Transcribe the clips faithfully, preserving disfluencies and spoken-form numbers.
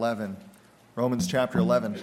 eleven. Romans chapter eleven.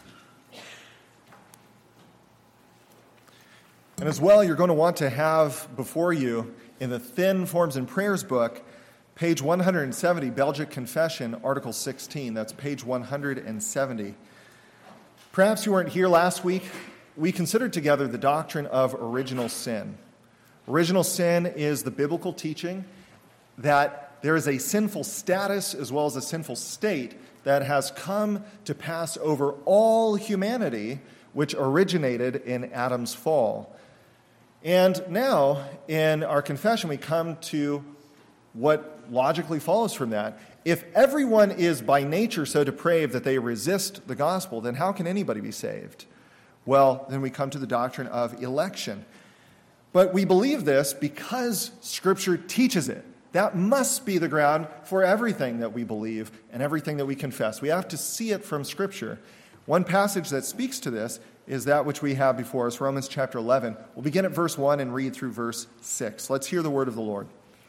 And as well, you're going to want to have before you, in the Thin Forms and Prayers book, page one hundred seventy, Belgic Confession, Article sixteen. That's page one hundred seventy. Perhaps you weren't here last week. We considered together the doctrine of original sin. Original sin is the biblical teaching that there is a sinful status as well as a sinful state that has come to pass over all humanity, which originated in Adam's fall. And now, in our confession, we come to what logically follows from that. If everyone is by nature so depraved that they resist the gospel, then how can anybody be saved? Well, then we come to the doctrine of election. But we believe this because Scripture teaches it. That must be the ground for everything that we believe and everything that we confess. We have to see it from Scripture. One passage that speaks to this is that which we have before us, Romans chapter eleven. We'll begin at verse one and read through verse six. Let's hear the word of the Lord.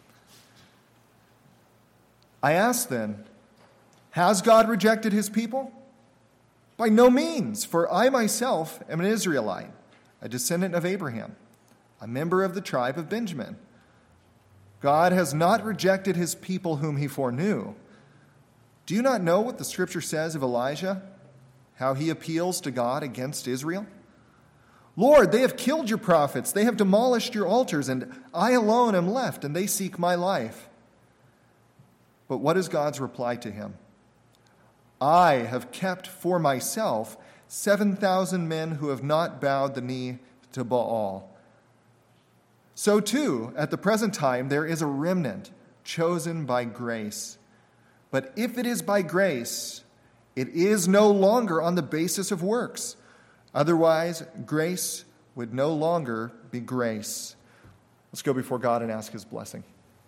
I ask then, has God rejected his people? By no means, for I myself am an Israelite, a descendant of Abraham, a member of the tribe of Benjamin. God has not rejected his people whom he foreknew. Do you not know what the Scripture says of Elijah, how he appeals to God against Israel? Lord, they have killed your prophets, they have demolished your altars, and I alone am left, and they seek my life. But what is God's reply to him? I have kept for myself seven thousand men who have not bowed the knee to Baal. So too, at the present time, there is a remnant chosen by grace. But if it is by grace, it is no longer on the basis of works. Otherwise, grace would no longer be grace. Let's go before God and ask his blessing.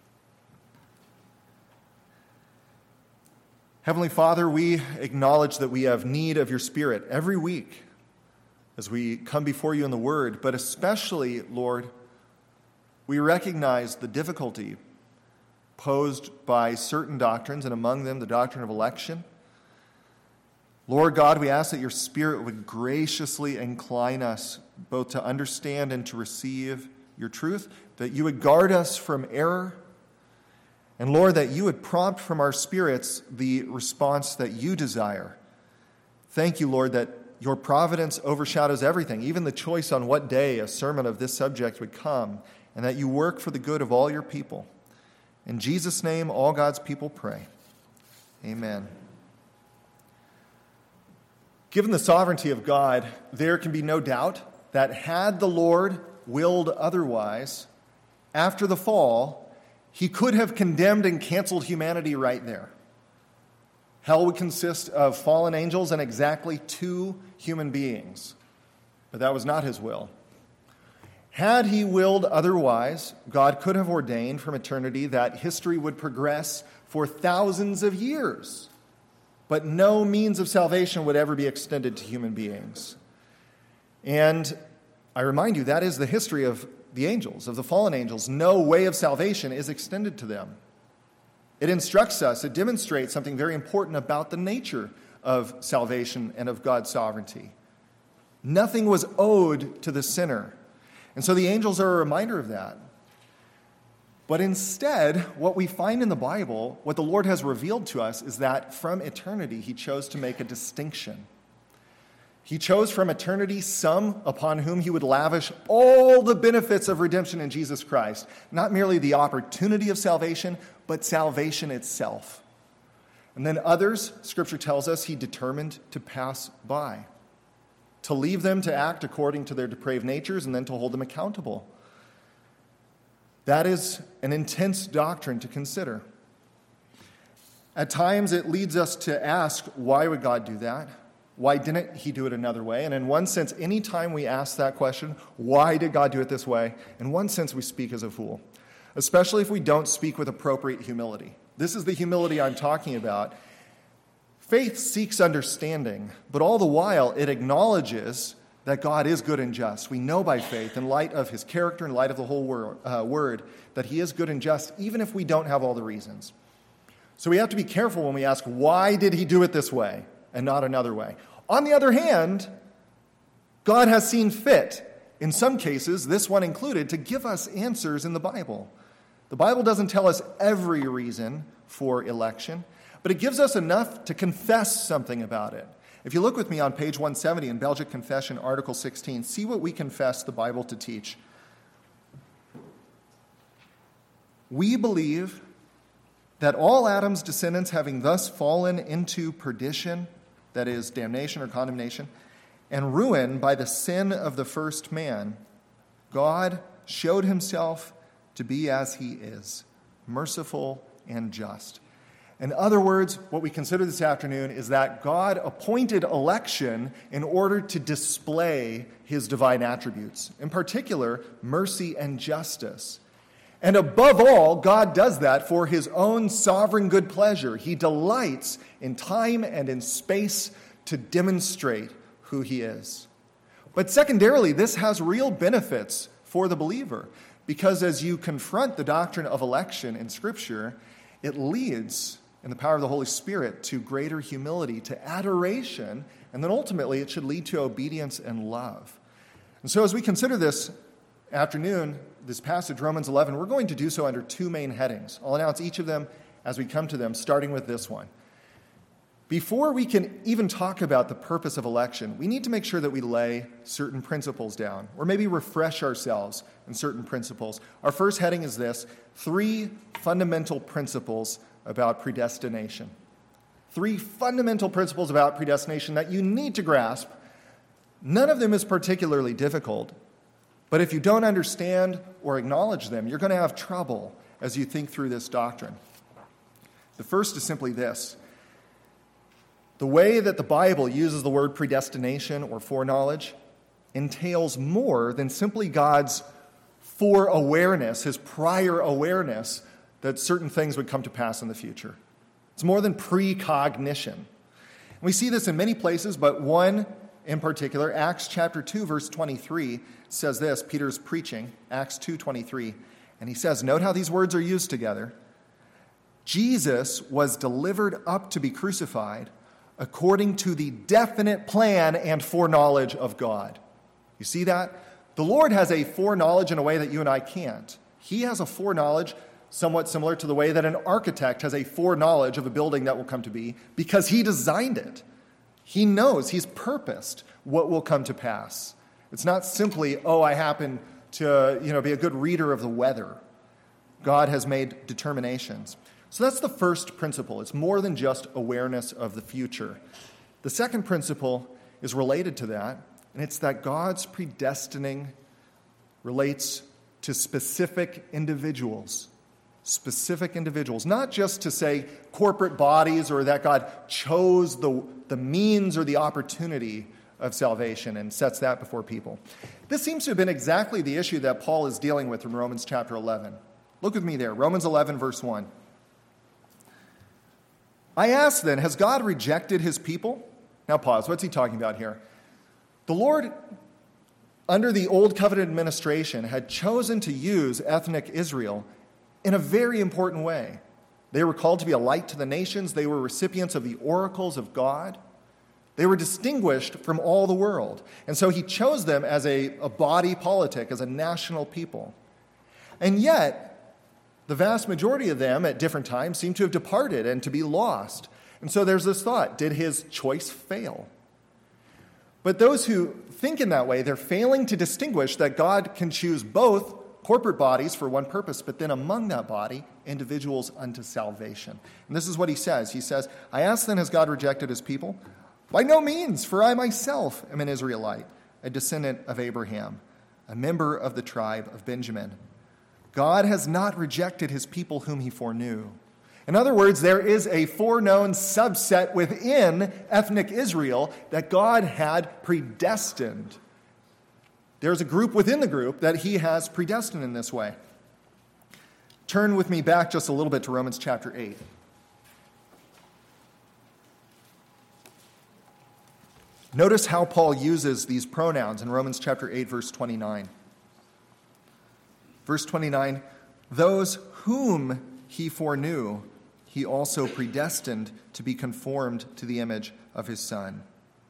Heavenly Father, we acknowledge that we have need of your Spirit every week as we come before you in the Word, but especially, Lord, we recognize the difficulty posed by certain doctrines, and among them the doctrine of election. Lord God, we ask that your Spirit would graciously incline us both to understand and to receive your truth, that you would guard us from error, and Lord, that you would prompt from our spirits the response that you desire. Thank you, Lord, that your providence overshadows everything, even the choice on what day a sermon of this subject would come, and that you work for the good of all your people. In Jesus' name, all God's people pray. Amen. Given the sovereignty of God, there can be no doubt that had the Lord willed otherwise, after the fall, he could have condemned and canceled humanity right there. Hell would consist of fallen angels and exactly two human beings. But that was not his will. Had he willed otherwise, God could have ordained from eternity that history would progress for thousands of years. But no means of salvation would ever be extended to human beings. And I remind you, that is the history of the angels, of the fallen angels. No way of salvation is extended to them. It instructs us, it demonstrates something very important about the nature of salvation and of God's sovereignty. Nothing was owed to the sinner. And so the angels are a reminder of that. But instead, what we find in the Bible, what the Lord has revealed to us, is that from eternity, he chose to make a distinction. He chose from eternity some upon whom he would lavish all the benefits of redemption in Jesus Christ. Not merely the opportunity of salvation, but salvation itself. And then others, Scripture tells us, he determined to pass by, to leave them to act according to their depraved natures and then to hold them accountable. That is an intense doctrine to consider. At times it leads us to ask, why would God do that? Why didn't he do it another way? And in one sense, any time we ask that question, why did God do it this way? In one sense, we speak as a fool, especially if we don't speak with appropriate humility. This is the humility I'm talking about. Faith seeks understanding, but all the while it acknowledges that God is good and just. We know by faith, in light of his character, in light of the whole word, uh, word, that he is good and just, even if we don't have all the reasons. So we have to be careful when we ask, why did he do it this way and not another way? On the other hand, God has seen fit, in some cases, this one included, to give us answers in the Bible. The Bible doesn't tell us every reason for election, but it gives us enough to confess something about it. If you look with me on page one seventy in Belgic Confession, Article sixteen, see what we confess the Bible to teach. We believe that all Adam's descendants, having thus fallen into perdition, that is, damnation or condemnation, and ruin by the sin of the first man, God showed himself to be as he is, merciful and just. In other words, what we consider this afternoon is that God appointed election in order to display his divine attributes, in particular, mercy and justice. And above all, God does that for his own sovereign good pleasure. He delights in time and in space to demonstrate who he is. But secondarily, this has real benefits for the believer, because as you confront the doctrine of election in Scripture, it leads, in the power of the Holy Spirit, to greater humility, to adoration, and then ultimately it should lead to obedience and love. And so as we consider this afternoon, this passage, Romans eleven, we're going to do so under two main headings. I'll announce each of them as we come to them, starting with this one. Before we can even talk about the purpose of election, we need to make sure that we lay certain principles down, or maybe refresh ourselves in certain principles. Our first heading is this: three fundamental principles about predestination. Three fundamental principles about predestination that you need to grasp. None of them is particularly difficult, but if you don't understand or acknowledge them, you're going to have trouble as you think through this doctrine. The first is simply this: the way that the Bible uses the word predestination or foreknowledge entails more than simply God's foreawareness, his prior awareness that certain things would come to pass in the future. It's more than precognition. We see this in many places, but one in particular, Acts chapter two, verse twenty-three, says this. Peter's preaching, Acts two twenty-three, and he says, note how these words are used together. Jesus was delivered up to be crucified according to the definite plan and foreknowledge of God. You see that? The Lord has a foreknowledge in a way that you and I can't. He has a foreknowledge somewhat similar to the way that an architect has a foreknowledge of a building that will come to be, because he designed it. He knows, he's purposed what will come to pass. It's not simply, oh, I happen to, you know, be a good reader of the weather. God has made determinations. So that's the first principle. It's more than just awareness of the future. The second principle is related to that, and it's that God's predestining relates to specific individuals. Specific individuals. Not just to say corporate bodies, or that God chose the, the means or the opportunity of salvation and sets that before people. This seems to have been exactly the issue that Paul is dealing with in Romans chapter eleven. Look with me there. Romans eleven, verse one. I ask then, has God rejected his people? Now pause. What's he talking about here? The Lord, under the Old Covenant administration, had chosen to use ethnic Israel in a very important way. They were called to be a light to the nations. They were recipients of the oracles of God. They were distinguished from all the world. And so he chose them as a, a body politic, as a national people. And yet, the vast majority of them at different times seem to have departed and to be lost. And so there's this thought, did his choice fail? But those who think in that way, they're failing to distinguish that God can choose both corporate bodies for one purpose, but then among that body, individuals unto salvation. And this is what he says. He says, I ask then, has God rejected his people? By no means, for I myself am an Israelite, a descendant of Abraham, a member of the tribe of Benjamin. God has not rejected his people whom he foreknew. In other words, there is a foreknown subset within ethnic Israel that God had predestined. There's a group within the group that he has predestined in this way. Turn with me back just a little bit to Romans chapter eight. Notice how Paul uses these pronouns in Romans chapter eight, verse twenty-nine. Verse twenty-nine, those whom he foreknew, he also predestined to be conformed to the image of his Son.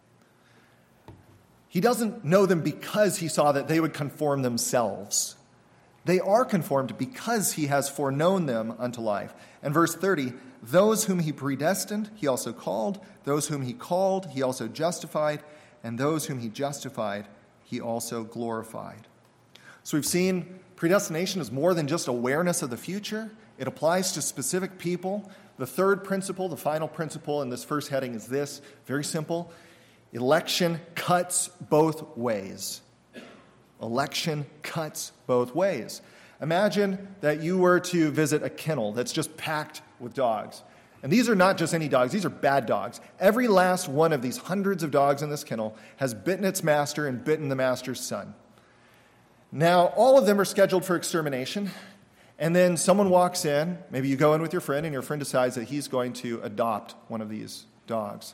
He doesn't know them because he saw that they would conform themselves. They are conformed because he has foreknown them unto life. And verse thirty, those whom he predestined, he also called. Those whom he called, he also justified. And those whom he justified, he also glorified. So we've seen predestination is more than just awareness of the future. It applies to specific people. The third principle, the final principle in this first heading is this, very simple. Election cuts both ways. Election cuts both ways. Imagine that you were to visit a kennel that's just packed with dogs. And these are not just any dogs, these are bad dogs. Every last one of these hundreds of dogs in this kennel has bitten its master and bitten the master's son. Now, all of them are scheduled for extermination. And then someone walks in, maybe you go in with your friend, and your friend decides that he's going to adopt one of these dogs.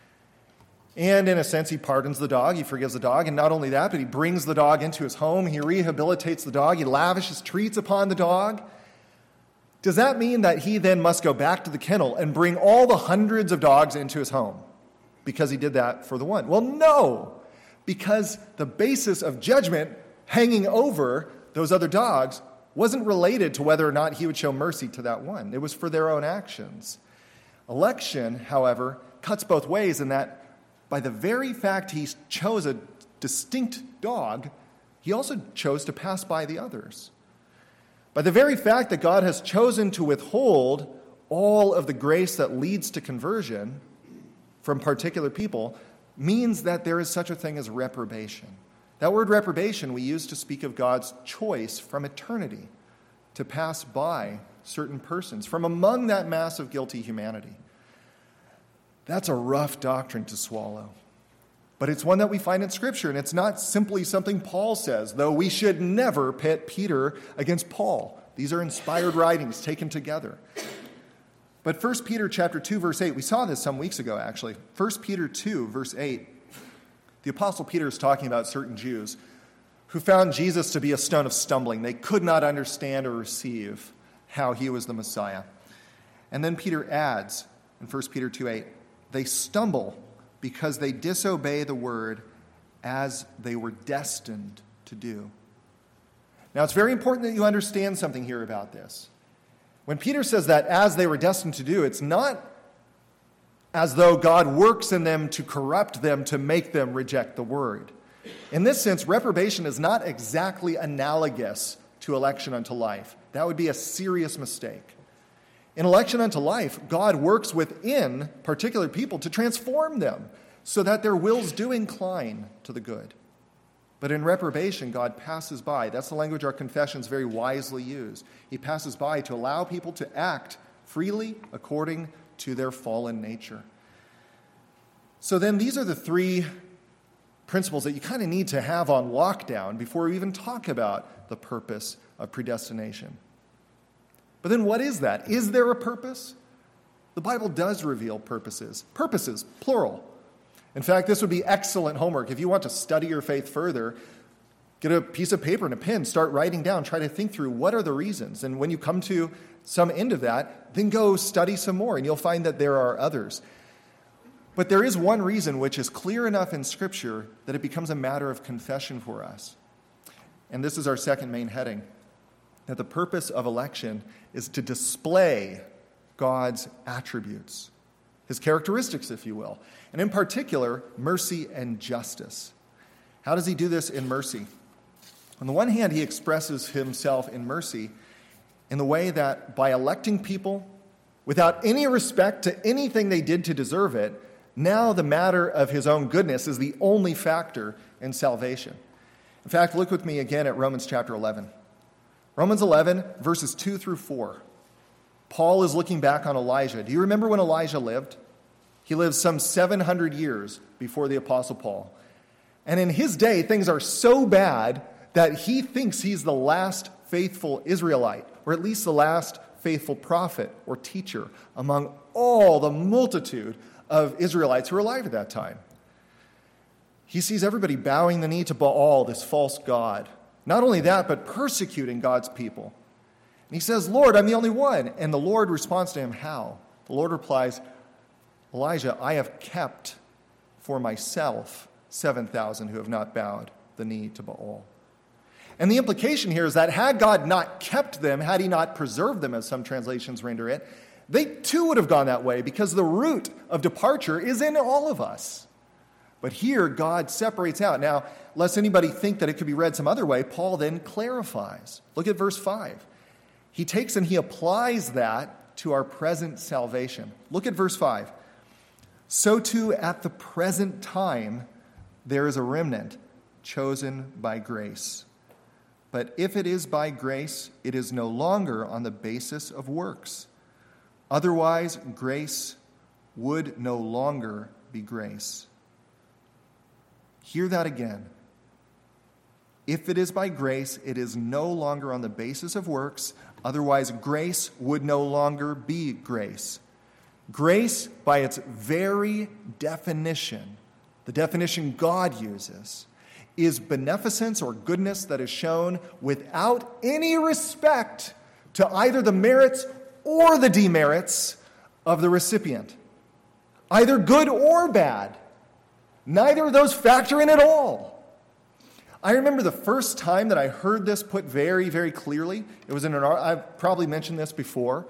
And in a sense, he pardons the dog, he forgives the dog, and not only that, but he brings the dog into his home, he rehabilitates the dog, he lavishes treats upon the dog. Does that mean that he then must go back to the kennel and bring all the hundreds of dogs into his home because he did that for the one? Well, no, because the basis of judgment hanging over those other dogs wasn't related to whether or not he would show mercy to that one. It was for their own actions. Election, however, cuts both ways in that by the very fact he chose a distinct dog, he also chose to pass by the others. By the very fact that God has chosen to withhold all of the grace that leads to conversion from particular people means that there is such a thing as reprobation. That word reprobation we use to speak of God's choice from eternity to pass by certain persons from among that mass of guilty humanity. That's a rough doctrine to swallow. But it's one that we find in Scripture, and it's not simply something Paul says, though we should never pit Peter against Paul. These are inspired writings taken together. But First Peter chapter two, verse eight, we saw this some weeks ago, actually. First Peter two, verse eight, the Apostle Peter is talking about certain Jews who found Jesus to be a stone of stumbling. They could not understand or receive how he was the Messiah. And then Peter adds in First Peter two eight, they stumble because they disobey the word as they were destined to do. Now, it's very important that you understand something here about this. When Peter says that as they were destined to do, it's not as though God works in them to corrupt them to make them reject the word. In this sense, reprobation is not exactly analogous to election unto life. That would be a serious mistake. In election unto life, God works within particular people to transform them so that their wills do incline to the good. But in reprobation, God passes by. That's the language our confessions very wisely use. He passes by to allow people to act freely according to their fallen nature. So then these are the three principles that you kind of need to have on lockdown before we even talk about the purpose of predestination. But then what is that? Is there a purpose? The Bible does reveal purposes. Purposes, plural. In fact, this would be excellent homework. If you want to study your faith further, get a piece of paper and a pen, start writing down, try to think through what are the reasons. And when you come to some end of that, then go study some more, and you'll find that there are others. But there is one reason which is clear enough in Scripture that it becomes a matter of confession for us. And this is our second main heading, that the purpose of election is to display God's attributes, his characteristics, if you will, and in particular, mercy and justice. How does he do this in mercy? On the one hand, he expresses himself in mercy in the way that by electing people without any respect to anything they did to deserve it, now the matter of his own goodness is the only factor in salvation. In fact, look with me again at Romans chapter eleven. Romans eleven, verses two through four. Paul is looking back on Elijah. Do you remember when Elijah lived? He lived some seven hundred years before the Apostle Paul. And in his day, things are so bad that he thinks he's the last faithful Israelite, or at least the last faithful prophet or teacher among all the multitude of Israelites who were alive at that time. He sees everybody bowing the knee to Baal, this false god. Not only that, but persecuting God's people. he says, Lord, I'm the only one. And the Lord responds to him, how? The Lord replies, Elijah, I have kept for myself seven thousand who have not bowed the knee to Baal. And the implication here is that had God not kept them, had he not preserved them, as some translations render it, they too would have gone that way, because the root of departure is in all of us. But here, God separates out. Now, lest anybody think that it could be read some other way, Paul then clarifies. Look at verse five. He takes and he applies that to our present salvation. Look at verse five. So too, at the present time, there is a remnant chosen by grace. But if it is by grace, it is no longer on the basis of works. Otherwise, grace would no longer be grace. Hear that again. If it is by grace, it is no longer on the basis of works. Otherwise, grace would no longer be grace. Grace, by its very definition, the definition God uses, is beneficence or goodness that is shown without any respect to either the merits or the demerits of the recipient. Either good or bad. Neither of those factor in at all. I remember the first time that I heard this put very, very clearly. It was in an, I've probably mentioned this before.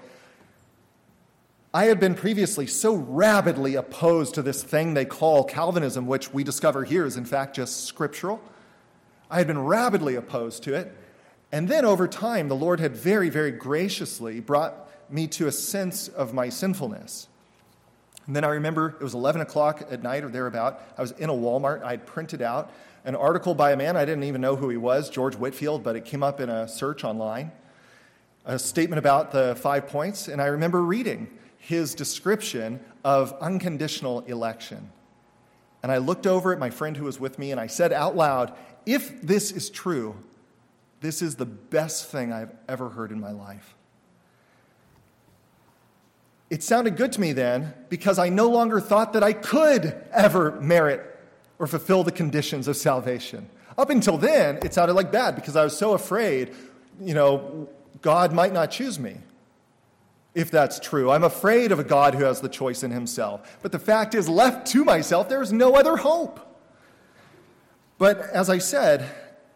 I had been previously so rabidly opposed to this thing they call Calvinism, which we discover here is in fact just scriptural. I had been rabidly opposed to it. And then over time, the Lord had very, very graciously brought me to a sense of my sinfulness. And then I remember it was eleven o'clock at night or thereabout. I was in a Walmart. I had printed out an article by a man. I didn't even know who he was, George Whitefield, but it came up in a search online. A statement about the five points. And I remember reading his description of unconditional election. And I looked over at my friend who was with me and I said out loud, if this is true, this is the best thing I've ever heard in my life. It sounded good to me then because I no longer thought that I could ever merit or fulfill the conditions of salvation. Up until then, it sounded like bad because I was so afraid, you know, God might not choose me. If that's true, I'm afraid of a God who has the choice in himself. But the fact is, left to myself, there is no other hope. But as I said,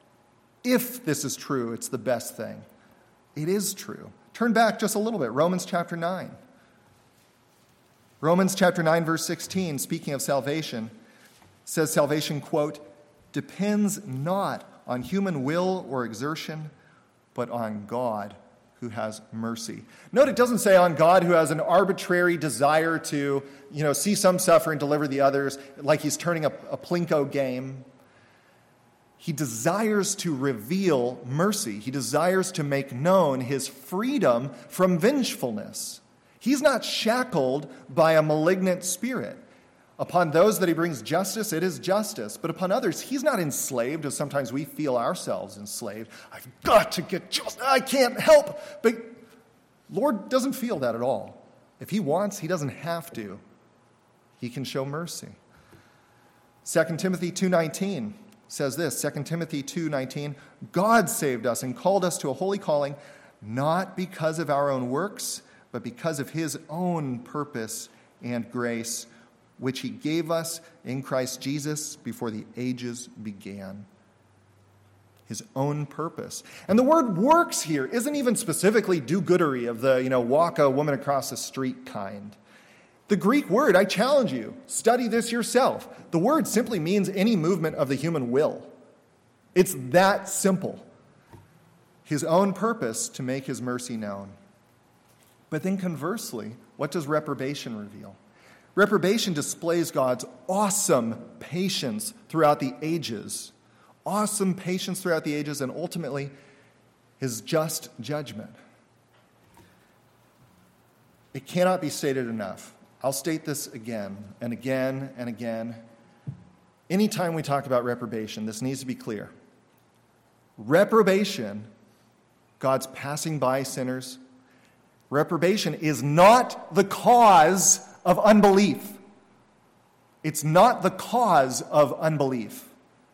if this is true, it's the best thing. It is true. Turn back just a little bit. Romans chapter nine. Romans chapter nine, verse sixteen, speaking of salvation, says salvation, quote, depends not on human will or exertion, but on God who has mercy. Note it doesn't say on God who has an arbitrary desire to, you know, see some suffer and deliver the others, like he's turning a, a Plinko game. He desires to reveal mercy. He desires to make known his freedom from vengefulness. He's not shackled by a malignant spirit. Upon those that he brings justice, it is justice. But upon others, he's not enslaved, as sometimes we feel ourselves enslaved. I've got to get justice. I can't help. But Lord doesn't feel that at all. If he wants, he doesn't have to. He can show mercy. Second Timothy two nineteen says this, Second Timothy two nineteen, God saved us and called us to a holy calling, not because of our own works, but because of his own purpose and grace, which he gave us in Christ Jesus before the ages began. His own purpose. And the word works here isn't even specifically do-goodery of the, you know, walk a woman across the street kind. The Greek word, I challenge you, study this yourself. The word simply means any movement of the human will. It's that simple. His own purpose to make his mercy known. But then conversely, what does reprobation reveal? Reprobation displays God's awesome patience throughout the ages. Awesome patience throughout the ages, and ultimately, his just judgment. It cannot be stated enough. I'll state this again and again and again. Anytime we talk about reprobation, this needs to be clear. Reprobation, God's passing by sinners, reprobation is not the cause of unbelief. It's not the cause of unbelief.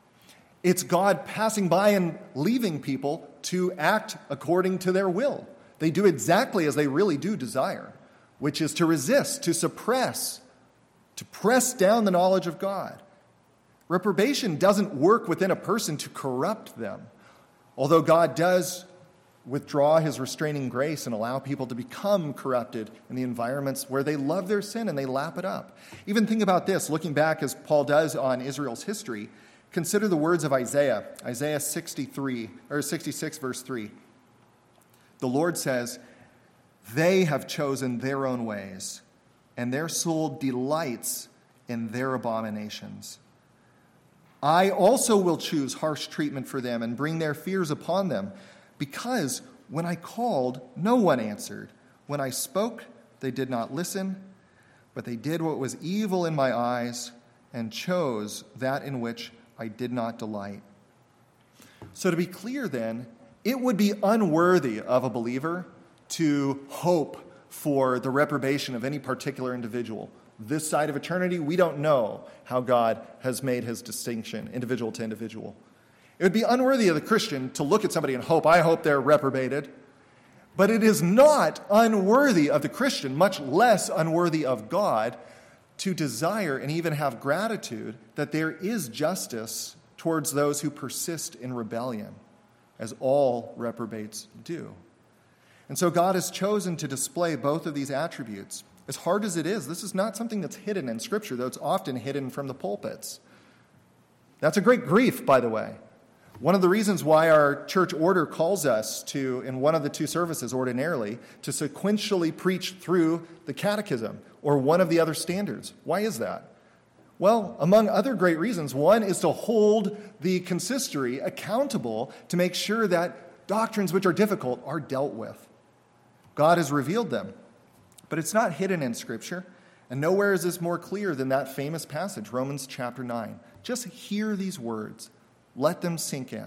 It's God passing by and leaving people to act according to their will, They do exactly as they really do desire, which is to resist, to suppress, to press down the knowledge of God. Reprobation doesn't work within a person to corrupt them, although God does withdraw his restraining grace and allow people to become corrupted in the environments where they love their sin and they lap it up. Even think about this, looking back as Paul does on Israel's history, consider the words of Isaiah, Isaiah sixty-three, or sixty-six, verse three. The Lord says, "They have chosen their own ways, and their soul delights in their abominations. I also will choose harsh treatment for them and bring their fears upon them, because when I called, no one answered. When I spoke, they did not listen, but they did what was evil in my eyes and chose that in which I did not delight." So to be clear then, it would be unworthy of a believer to hope for the reprobation of any particular individual. This side of eternity, we don't know how God has made his distinction, individual to individual. It would be unworthy of the Christian to look at somebody and hope, I hope they're reprobated. But it is not unworthy of the Christian, much less unworthy of God, to desire and even have gratitude that there is justice towards those who persist in rebellion, as all reprobates do. And so God has chosen to display both of these attributes. As hard as it is, this is not something that's hidden in Scripture, though it's often hidden from the pulpits. That's a great grief, by the way. One of the reasons why our church order calls us to, in one of the two services ordinarily, to sequentially preach through the catechism or one of the other standards. Why is that? Well, among other great reasons, one is to hold the consistory accountable to make sure that doctrines which are difficult are dealt with. God has revealed them, but it's not hidden in Scripture, and nowhere is this more clear than that famous passage, Romans chapter nine. Just hear these words. Let them sink in.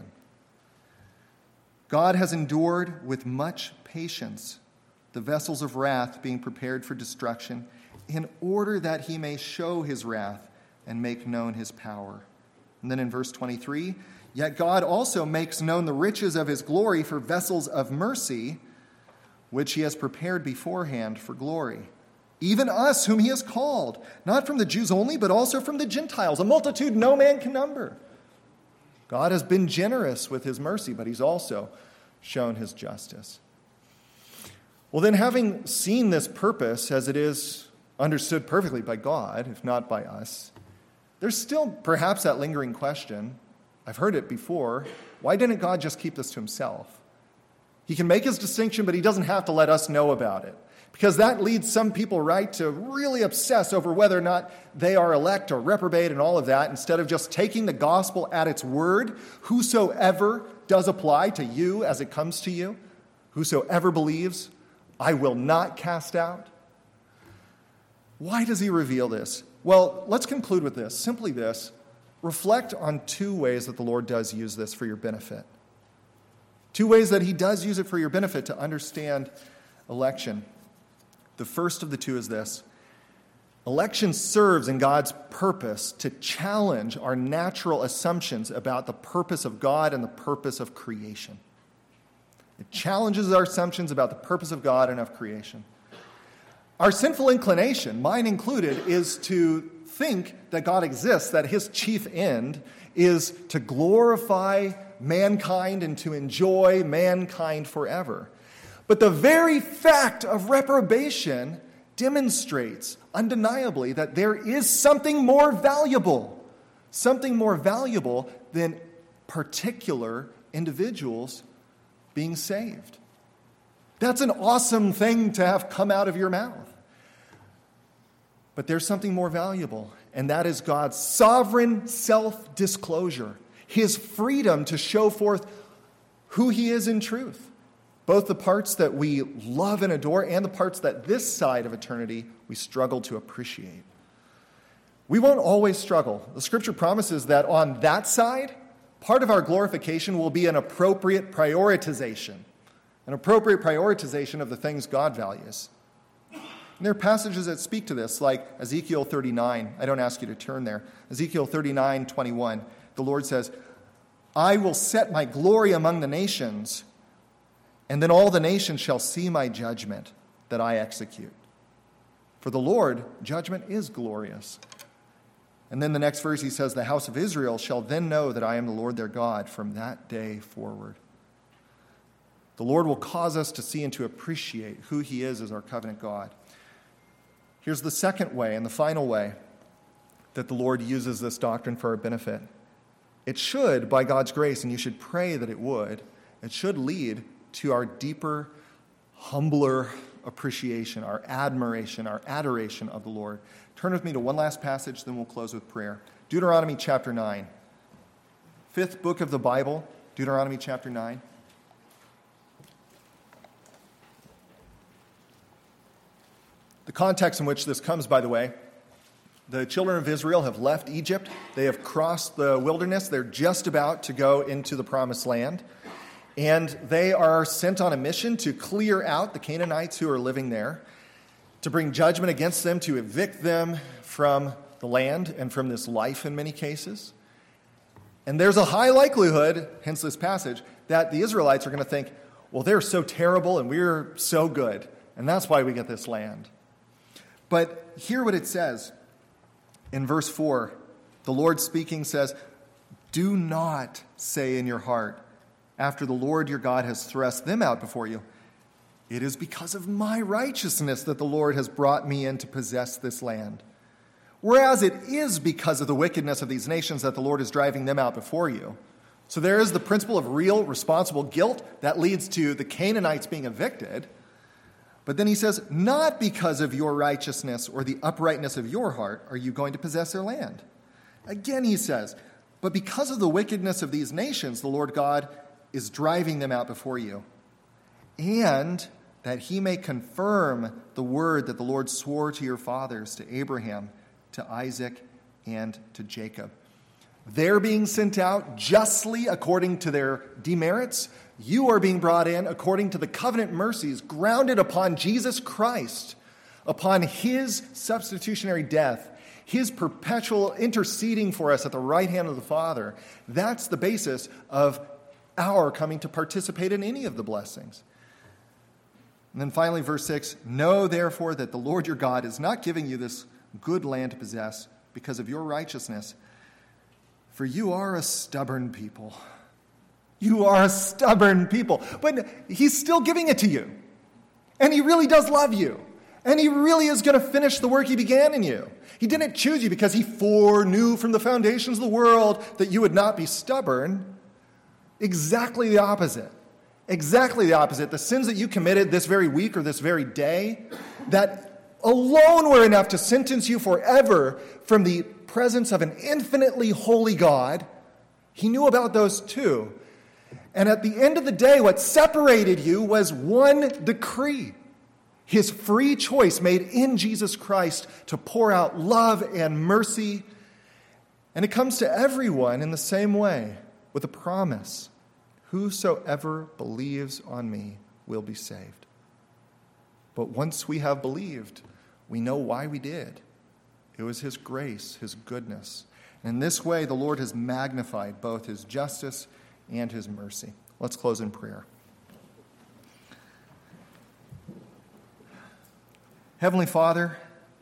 God has endured with much patience the vessels of wrath being prepared for destruction, in order that he may show his wrath and make known his power. And then in verse twenty-three, yet God also makes known the riches of his glory for vessels of mercy, which he has prepared beforehand for glory. Even us whom he has called, not from the Jews only, but also from the Gentiles, a multitude no man can number. God has been generous with his mercy, but he's also shown his justice. Well, then, having seen this purpose as it is understood perfectly by God, if not by us, there's still perhaps that lingering question. I've heard it before. Why didn't God just keep this to himself? He can make his distinction, but he doesn't have to let us know about it. Because that leads some people, right, to really obsess over whether or not they are elect or reprobate and all of that, instead of just taking the gospel at its word. Whosoever does apply to you as it comes to you, whosoever believes, I will not cast out. Why does he reveal this? Well, let's conclude with this, simply this. Reflect on two ways that the Lord does use this for your benefit. Two ways that he does use it for your benefit to understand election. The first of the two is this. Election serves in God's purpose to challenge our natural assumptions about the purpose of God and the purpose of creation. It challenges our assumptions about the purpose of God and of creation. Our sinful inclination, mine included, is to think that God exists, that his chief end is to glorify mankind and to enjoy mankind forever. But the very fact of reprobation demonstrates undeniably that there is something more valuable, something more valuable than particular individuals being saved. That's an awesome thing to have come out of your mouth. But there's something more valuable, and that is God's sovereign self-disclosure, his freedom to show forth who he is in truth. Both the parts that we love and adore and the parts that this side of eternity we struggle to appreciate. We won't always struggle. The Scripture promises that on that side, part of our glorification will be an appropriate prioritization, an appropriate prioritization of the things God values. And there are passages that speak to this, like Ezekiel thirty-nine. I don't ask you to turn there. Ezekiel thirty-nine twenty-one. The Lord says, I will set my glory among the nations, And then all the nations shall see my judgment that I execute. For the Lord, judgment is glorious. And then the next verse he says, the house of Israel shall then know that I am the Lord their God from that day forward. The Lord will cause us to see and to appreciate who he is as our covenant God. Here's the second way and the final way that the Lord uses this doctrine for our benefit. It should, by God's grace, and you should pray that it would, it should lead to our deeper, humbler appreciation, our admiration, our adoration of the Lord. Turn with me to one last passage, then we'll close with prayer. Deuteronomy chapter nine. Fifth book of the Bible, Deuteronomy chapter nine. The context in which this comes, by the way, the children of Israel have left Egypt. They have crossed the wilderness. They're just about to go into the promised land. And they are sent on a mission to clear out the Canaanites who are living there, to bring judgment against them, to evict them from the land and from this life in many cases. And there's a high likelihood, hence this passage, that the Israelites are going to think, well, they're so terrible and we're so good, and that's why we get this land. But hear what it says in verse four. The Lord speaking says, do not say in your heart, after the Lord your God has thrust them out before you, it is because of my righteousness that the Lord has brought me in to possess this land. Whereas it is because of the wickedness of these nations that the Lord is driving them out before you. So there is the principle of real, responsible guilt that leads to the Canaanites being evicted. But then he says, not because of your righteousness or the uprightness of your heart are you going to possess their land. Again, he says, but because of the wickedness of these nations, the Lord God is driving them out before you. And that he may confirm the word that the Lord swore to your fathers, to Abraham, to Isaac, and to Jacob. They're being sent out justly according to their demerits. You are being brought in according to the covenant mercies grounded upon Jesus Christ, upon his substitutionary death, his perpetual interceding for us at the right hand of the Father. That's the basis of our coming to participate in any of the blessings. And then finally, verse six, know therefore that the Lord your God is not giving you this good land to possess because of your righteousness, for you are a stubborn people. You are a stubborn people. But he's still giving it to you. And he really does love you. And he really is going to finish the work he began in you. He didn't choose you because he foreknew from the foundations of the world that you would not be stubborn. Exactly the opposite. Exactly the opposite. The sins that you committed this very week or this very day, that alone were enough to sentence you forever from the presence of an infinitely holy God. He knew about those too. And at the end of the day, what separated you was one decree. His free choice made in Jesus Christ to pour out love and mercy. And it comes to everyone in the same way with a promise. Whosoever believes on me will be saved. But once we have believed, we know why we did. It was his grace, his goodness. And in this way, the Lord has magnified both his justice and his mercy. Let's close in prayer. Heavenly Father,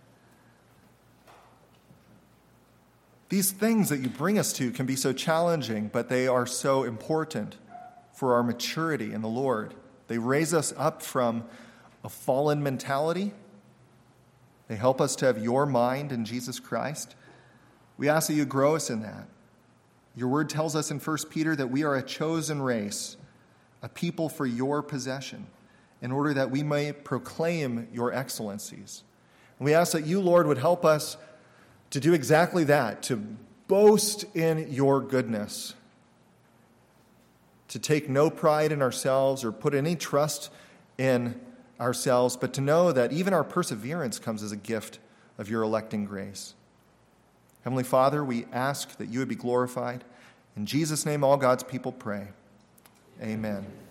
these things that you bring us to can be so challenging, but they are so important for our maturity in the Lord. They raise us up from a fallen mentality. They help us to have your mind in Jesus Christ. We ask that you grow us in that. Your word tells us in First Peter that we are a chosen race, a people for your possession, in order that we may proclaim your excellencies. And we ask that you, Lord, would help us to do exactly that, to boast in your goodness, to take no pride in ourselves or put any trust in ourselves, but to know that even our perseverance comes as a gift of your electing grace. Heavenly Father, we ask that you would be glorified. In Jesus' name, all God's people pray. Amen.